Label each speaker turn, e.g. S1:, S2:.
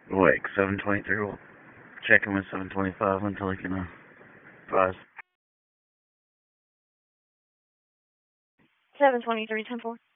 S1: Wait, 723. We'll check him with 725 until he can advise.
S2: 723, 10-4.